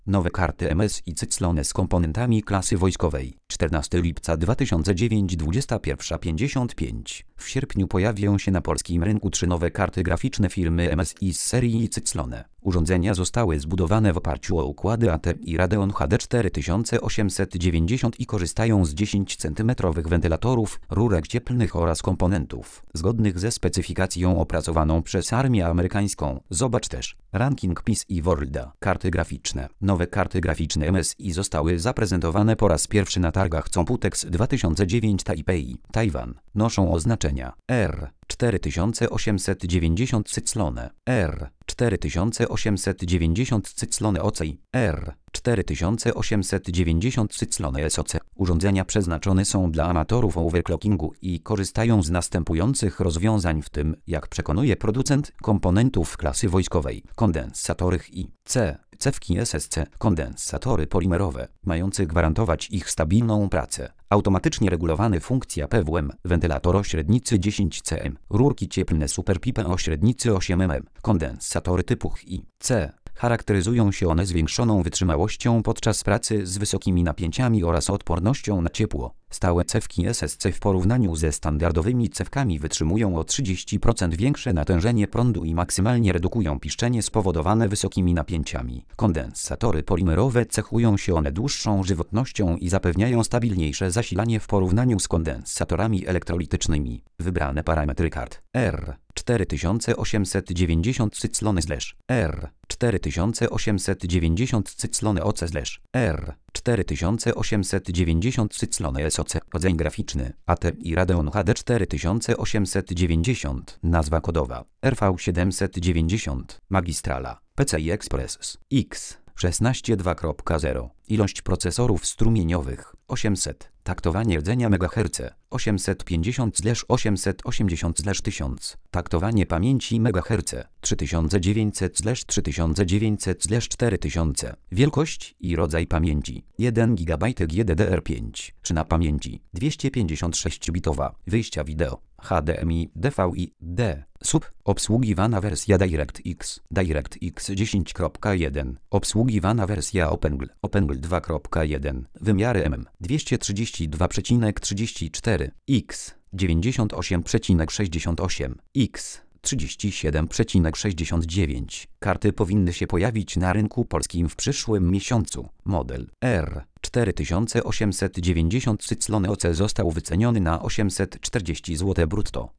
Nowe karty MSI cyclone z komponentami klasy wojskowej. 14 lipca 2009 21:55. W sierpniu pojawią się na polskim rynku 3 nowe karty graficzne firmy MSI z serii cyclone. Urządzenia zostały zbudowane w oparciu o układy ATI Radeon HD 4890 i korzystają z 10 cm wentylatorów, rurek cieplnych oraz komponentów zgodnych ze specyfikacją opracowaną przez armię amerykańską. Zobacz też ranking PC Worlda. Karty graficzne. Nowe karty graficzne MSI zostały zaprezentowane po raz pierwszy na targach Computex 2009 Taipei, Tajwan. Noszą oznaczenia R4890 cyclone, R4890 cyclone OCI, R4890 cyclone SOC. Urządzenia przeznaczone są dla amatorów overclockingu i korzystają z następujących rozwiązań, w tym, jak przekonuje producent, komponentów klasy wojskowej, kondensatory I-C, cewki SSC, kondensatory polimerowe, mające gwarantować ich stabilną pracę. Automatycznie regulowany funkcja PWM, wentylator o średnicy 10 cm, rurki cieplne SuperPipe o średnicy 8 mm, kondensatory typu I-C. Charakteryzują się one zwiększoną wytrzymałością podczas pracy z wysokimi napięciami oraz odpornością na ciepło. Stałe cewki SSC w porównaniu ze standardowymi cewkami wytrzymują o 30% większe natężenie prądu i maksymalnie redukują piszczenie spowodowane wysokimi napięciami. Kondensatory polimerowe cechują się one dłuższą żywotnością i zapewniają stabilniejsze zasilanie w porównaniu z kondensatorami elektrolitycznymi. Wybrane parametry kart R4890 cyclone R4890 cyclone OC/R4890 cyclone SOC. Rodzaj graficzny ATI Radeon HD 4890. Nazwa kodowa RV790. Magistrala PCI Express X 16.2.0. Ilość procesorów strumieniowych 800. Taktowanie rdzenia MHz 850/880/1000. Taktowanie pamięci MHz 3900/3900/4000. Wielkość i rodzaj pamięci 1 GB GDDR5 czy na pamięci 256-bitowa. Wyjścia wideo HDMI, DVI-D. Sub. Obsługiwana wersja DirectX 10.1. Obsługiwana wersja OpenGL 2.1. Wymiary mm 232,34 x 98,68 x 37,69. Karty powinny się pojawić na rynku polskim w przyszłym miesiącu. Model R4890 cyclone OC został wyceniony na 840 zł brutto.